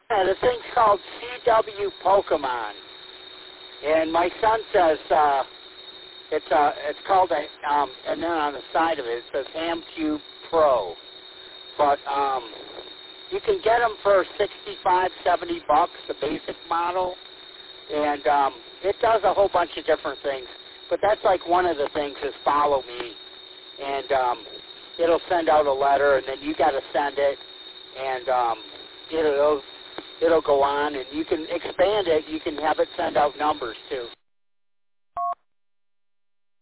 Yeah, the thing's called CW Pokemon, and my son says it's called a and then on the side of it says HamCube Pro, but you can get them for $65-70, the basic model, and it does a whole bunch of different things. But that's like one of the things is follow me, and it'll send out a letter, and then you got to send it, and it'll go on, and you can expand it. You can have it send out numbers too.